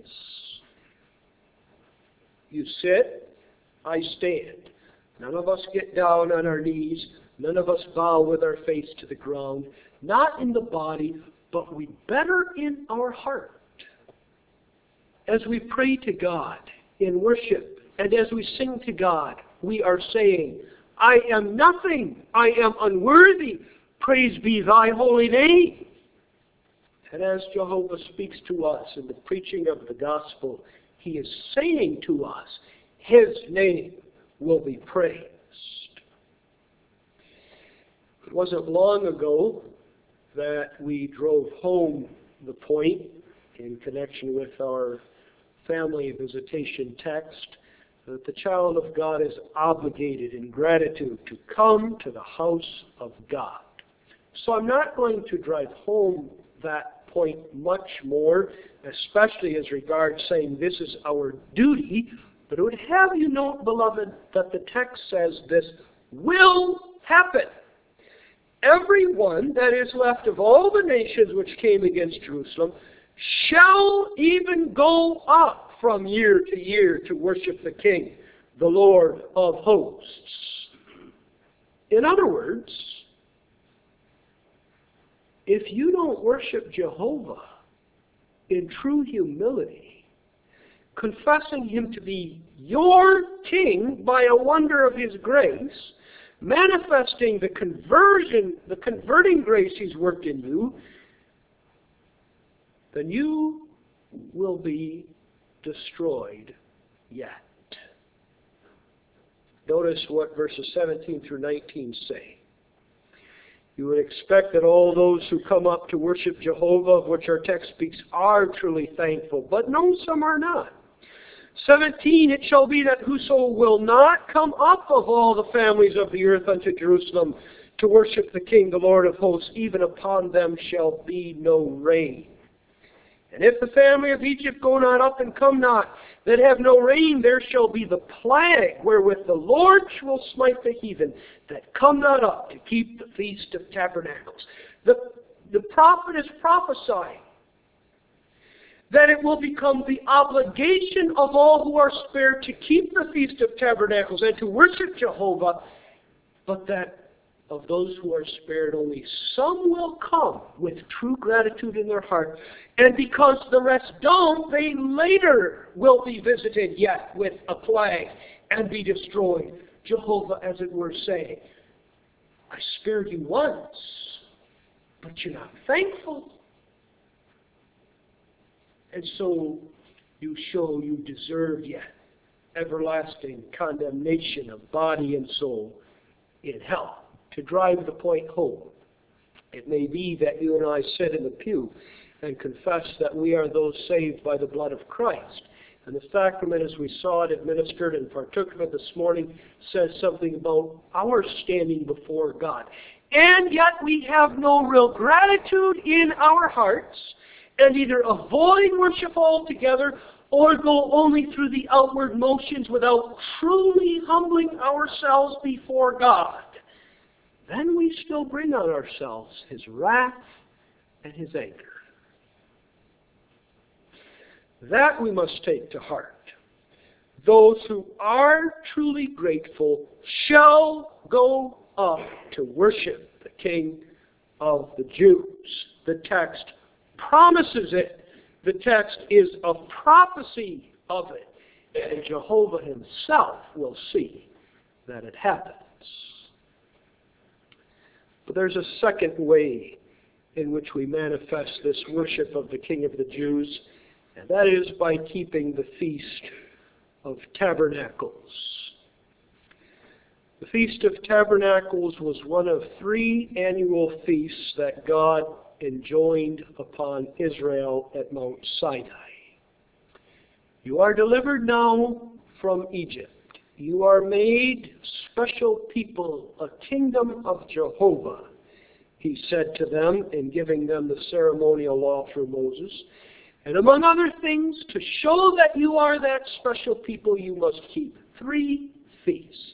You sit, I stand. None of us get down on our knees. None of us bow with our face to the ground. Not in the body, but we better in our heart. As we pray to God in worship, and as we sing to God, we are saying, I am nothing. I am unworthy. Praise be thy holy name. And as Jehovah speaks to us in the preaching of the gospel, He is saying to us, His name will be praised. It wasn't long ago that we drove home the point in connection with our family visitation text that the child of God is obligated in gratitude to come to the house of God. So I'm not going to drive home that point much more, especially as regards saying this is our duty, but it would have you note, beloved, that the text says this will happen. Everyone that is left of all the nations which came against Jerusalem shall even go up from year to year to worship the King, the Lord of hosts. In other words, if you don't worship Jehovah in true humility, confessing Him to be your King by a wonder of His grace, manifesting the converting grace He's worked in you, then you will be destroyed yet. Notice what verses 17 through 19 say. You would expect that all those who come up to worship Jehovah, of which our text speaks, are truly thankful. But no, some are not. 17, it shall be that whoso will not come up of all the families of the earth unto Jerusalem to worship the King, the Lord of hosts, even upon them shall be no rain. And if the family of Egypt go not up and come not, that have no rain, there shall be the plague wherewith the Lord will smite the heathen that come not up to keep the Feast of Tabernacles. The prophet is prophesying that it will become the obligation of all who are spared to keep the Feast of Tabernacles and to worship Jehovah, but that of those who are spared, only some will come with true gratitude in their heart. And because the rest don't, they later will be visited yet with a plague and be destroyed. Jehovah, as it were, saying, I spared you once, but you're not thankful. And so you show you deserve yet everlasting condemnation of body and soul in hell. To drive the point home, it may be that you and I sit in the pew and confess that we are those saved by the blood of Christ. And the sacrament, as we saw it administered and partook of it this morning, says something about our standing before God. And yet we have no real gratitude in our hearts, and either avoid worship altogether or go only through the outward motions without truly humbling ourselves before God. Then we still bring on ourselves His wrath and His anger. That we must take to heart. Those who are truly grateful shall go up to worship the King of the Jews. The text promises it. The text is a prophecy of it. And Jehovah Himself will see that it happens. But there's a second way in which we manifest this worship of the King of the Jews, and that is by keeping the Feast of Tabernacles. The Feast of Tabernacles was one of 3 annual feasts that God enjoined upon Israel at Mount Sinai. You are delivered now from Egypt. You are made special people, a kingdom of Jehovah, he said to them in giving them the ceremonial law through Moses. And among other things, to show that you are that special people, you must keep 3 feasts.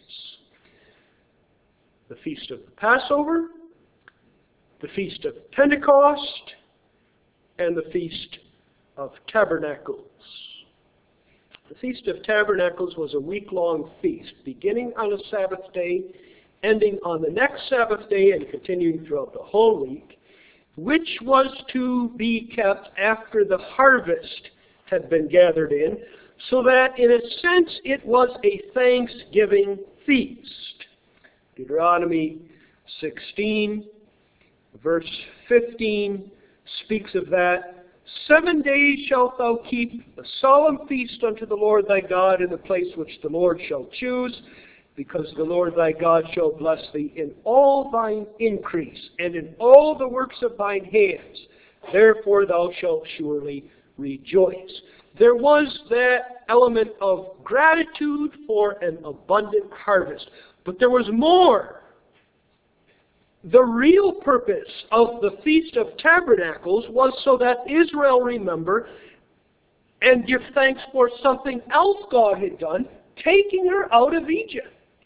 The Feast of the Passover, the Feast of Pentecost, and the Feast of Tabernacles. The Feast of Tabernacles was a week-long feast, beginning on a Sabbath day, ending on the next Sabbath day, and continuing throughout the whole week, which was to be kept after the harvest had been gathered in, so that, in a sense, it was a Thanksgiving feast. Deuteronomy 16, verse 15, speaks of that. 7 days shalt thou keep a solemn feast unto the Lord thy God in the place which the Lord shall choose, because the Lord thy God shall bless thee in all thine increase, and in all the works of thine hands. Therefore thou shalt surely rejoice. There was that element of gratitude for an abundant harvest. But there was more. The real purpose of the Feast of Tabernacles was so that Israel remember and give thanks for something else God had done, taking her out of Egypt.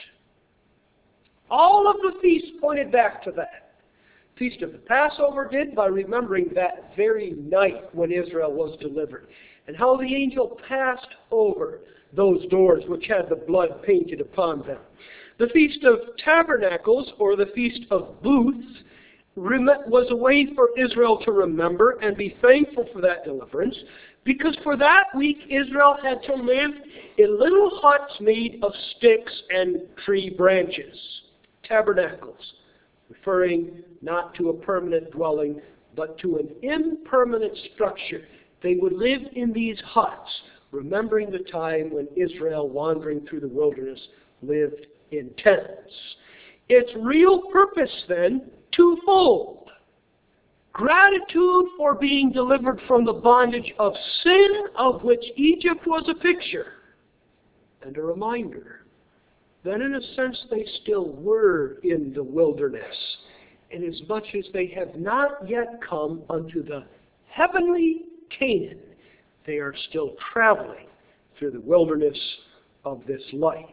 All of the feasts pointed back to that. Feast of the Passover did by remembering that very night when Israel was delivered, and how the angel passed over those doors which had the blood painted upon them. The Feast of Tabernacles, or the Feast of Booths, was a way for Israel to remember and be thankful for that deliverance, because for that week Israel had to live in little huts made of sticks and tree branches. Tabernacles, referring not to a permanent dwelling, but to an impermanent structure. They would live in these huts, remembering the time when Israel, wandering through the wilderness, lived in tents. Its real purpose, then, twofold. Gratitude for being delivered from the bondage of sin, of which Egypt was a picture, and a reminder that in a sense they still were in the wilderness, inasmuch as they have not yet come unto the heavenly Canaan. They are still traveling through the wilderness of this life.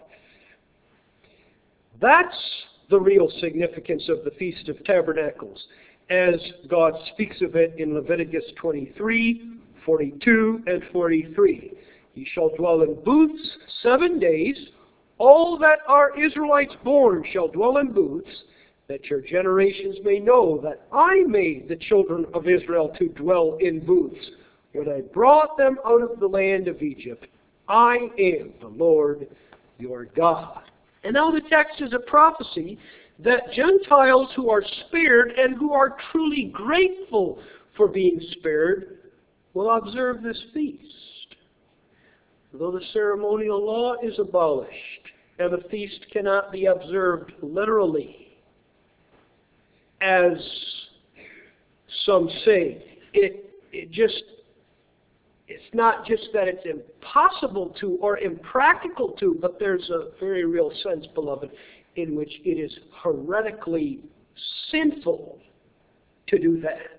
That's the real significance of the Feast of Tabernacles, as God speaks of it in Leviticus 23, 42, and 43. Ye shall dwell in booths 7 days. All that are Israelites born shall dwell in booths, that your generations may know that I made the children of Israel to dwell in booths, when I brought them out of the land of Egypt. I am the Lord your God. And now the text is a prophecy that Gentiles who are spared and who are truly grateful for being spared will observe this feast. Though the ceremonial law is abolished and the feast cannot be observed literally, as some say, it's not just that it's impossible to or impractical to, but there's a very real sense, beloved, in which it is heretically sinful to do that.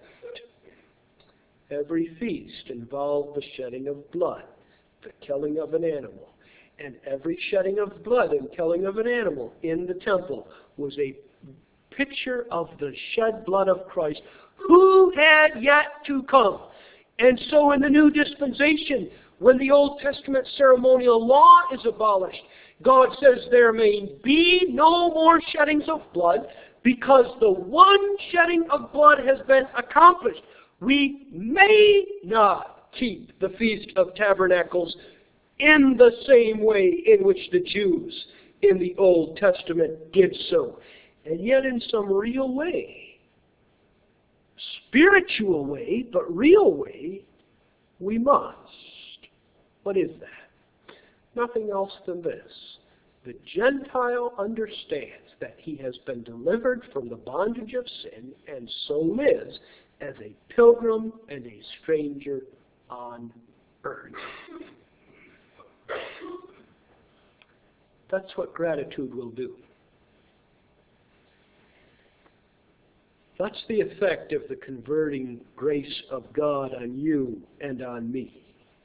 Every feast involved the shedding of blood, the killing of an animal. And every shedding of blood and killing of an animal in the temple was a picture of the shed blood of Christ, who had yet to come. And so in the new dispensation, when the Old Testament ceremonial law is abolished, God says there may be no more sheddings of blood, because the one shedding of blood has been accomplished. We may not keep the Feast of Tabernacles in the same way in which the Jews in the Old Testament did so. And yet in some real way, spiritual way, but real way, we must. What is that? Nothing else than this. The Gentile understands that he has been delivered from the bondage of sin and so lives as a pilgrim and a stranger on earth. That's what gratitude will do. That's the effect of the converting grace of God on you and on me.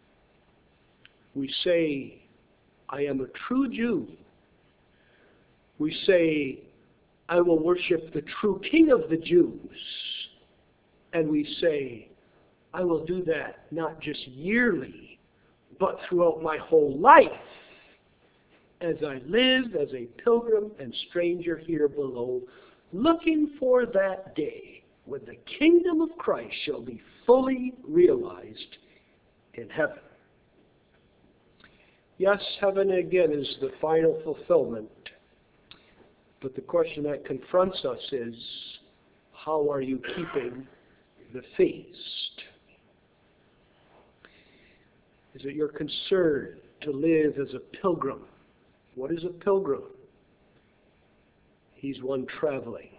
We say, I am a true Jew. We say, I will worship the true King of the Jews. And we say, I will do that not just yearly, but throughout my whole life, as I live as a pilgrim and stranger here below, looking for that day when the kingdom of Christ shall be fully realized in heaven. Yes, heaven again is the final fulfillment. But the question that confronts us is, how are you keeping the feast? Is it your concern to live as a pilgrim? What is a pilgrim? He's one traveling.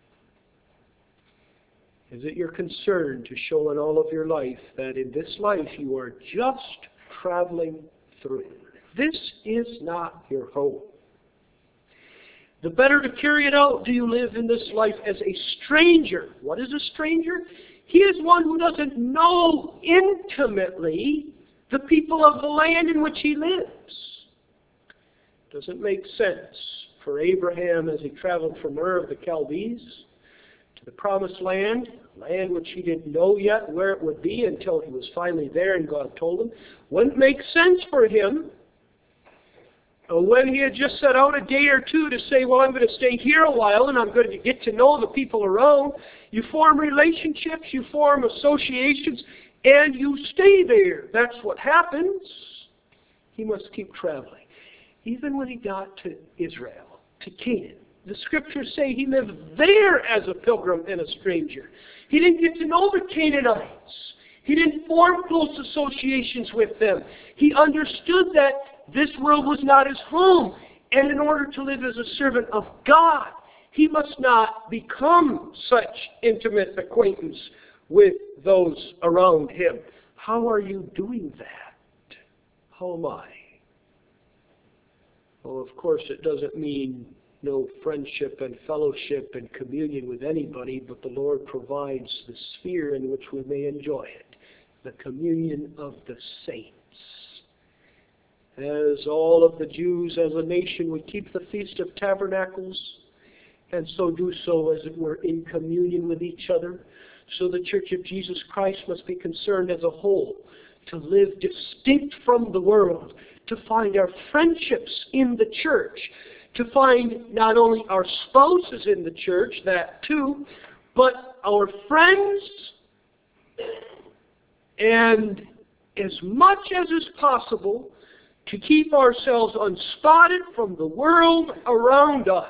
Is it your concern to show in all of your life that in this life you are just traveling through? This is not your home. The better to carry it out, do you live in this life as a stranger? What is a stranger? He is one who doesn't know intimately the people of the land in which he lives. Doesn't make sense for Abraham as he traveled from Ur of the Chaldees to the Promised Land, land which he didn't know yet where it would be until he was finally there and God told him. Wouldn't make sense for him when he had just set out a day or two to say, well, I'm going to stay here a while and I'm going to get to know the people around. You form relationships, you form associations, and you stay there. That's what happens. He must keep traveling. Even when he got to Israel, to Canaan, the scriptures say he lived there as a pilgrim and a stranger. He didn't get to know the Canaanites. He didn't form close associations with them. He understood that this world was not his home. And in order to live as a servant of God, he must not become such intimate acquaintance with those around him. How are you doing that? How am I? Well, of course, it doesn't mean no friendship and fellowship and communion with anybody, but the Lord provides the sphere in which we may enjoy it, the communion of the saints. As all of the Jews as a nation would keep the Feast of Tabernacles, and so do so, as it were, in communion with each other, so the Church of Jesus Christ must be concerned as a whole to live distinct from the world, to find our friendships in the church, to find not only our spouses in the church, that too, but our friends, and as much as is possible, to keep ourselves unspotted from the world around us.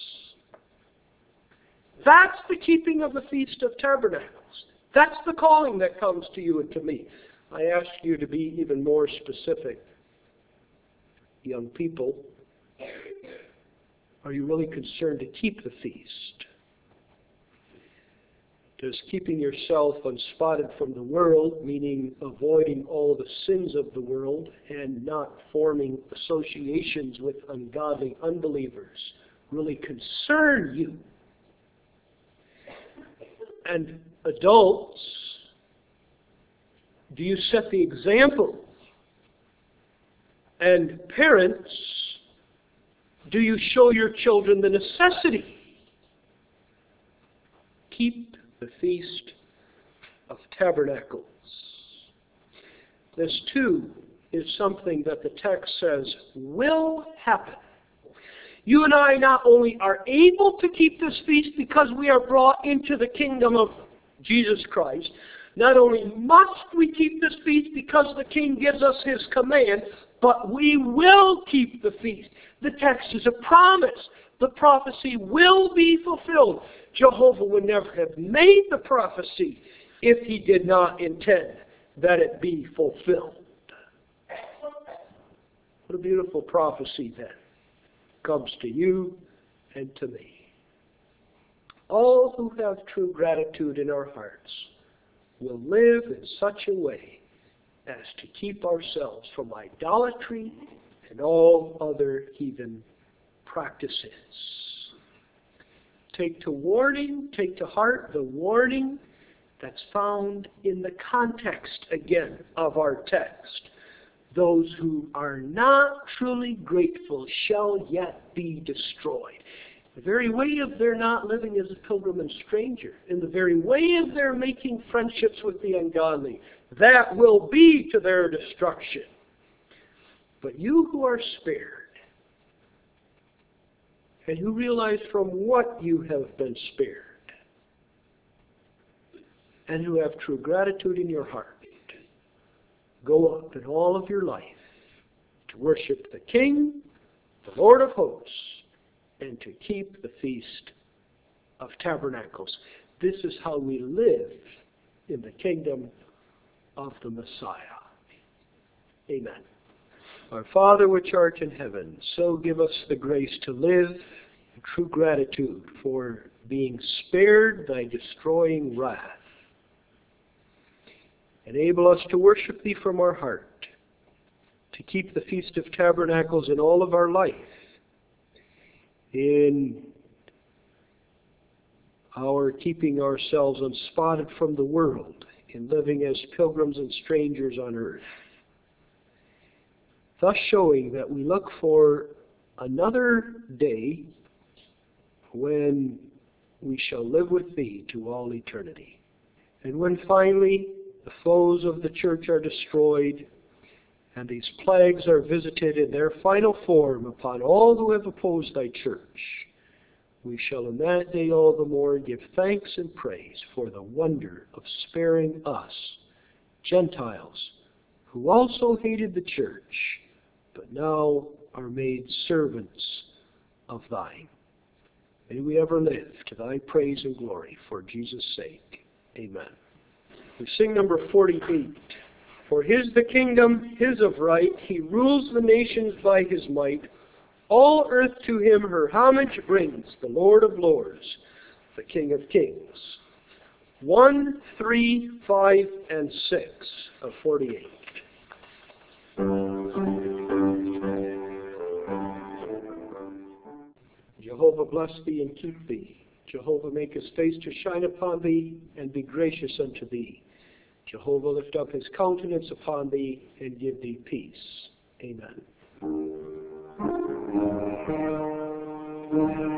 That's the keeping of the Feast of Tabernacles. That's the calling that comes to you and to me. I ask you to be even more specific. Young people, are you really concerned to keep the feast? Does keeping yourself unspotted from the world, meaning avoiding all the sins of the world and not forming associations with ungodly unbelievers, really concern you? And adults, do you set the example? And parents, do you show your children the necessity? Keep the Feast of Tabernacles. This too is something that the text says will happen. You and I not only are able to keep this feast because we are brought into the kingdom of Jesus Christ, not only must we keep this feast because the King gives us his command, but we will keep the feast. The text is a promise. The prophecy will be fulfilled. Jehovah would never have made the prophecy if he did not intend that it be fulfilled. What a beautiful prophecy then comes to you and to me. All who have true gratitude in our hearts will live in such a way as to keep ourselves from idolatry and all other heathen practices. Take to heart the warning that's found in the context, again, of our text. Those who are not truly grateful shall yet be destroyed. The very way of their not living as a pilgrim and stranger, in the very way of their making friendships with the ungodly, that will be to their destruction. But you who are spared, and who realize from what you have been spared, and who have true gratitude in your heart, go up in all of your life to worship the King, the Lord of hosts, and to keep the Feast of Tabernacles. This is how we live in the kingdom of the Messiah. Amen. Our Father which art in heaven, so give us the grace to live in true gratitude for being spared thy destroying wrath. Enable us to worship thee from our heart, to keep the Feast of Tabernacles in all of our life, in our keeping ourselves unspotted from the world, in living as pilgrims and strangers on earth, thus showing that we look for another day when we shall live with thee to all eternity. And when finally the foes of the church are destroyed, and these plagues are visited in their final form upon all who have opposed thy church, we shall in that day all the more give thanks and praise for the wonder of sparing us, Gentiles, who also hated the church, but now are made servants of thine. May we ever live to thy praise and glory for Jesus' sake. Amen. We sing number 48. For his the kingdom, his of right. He rules the nations by his might. All earth to him her homage brings, the Lord of lords, the King of kings. 1, 3, 5, and 6 of 48. Jehovah bless thee and keep thee. Jehovah make his face to shine upon thee and be gracious unto thee. Jehovah lift up his countenance upon thee and give thee peace. Amen.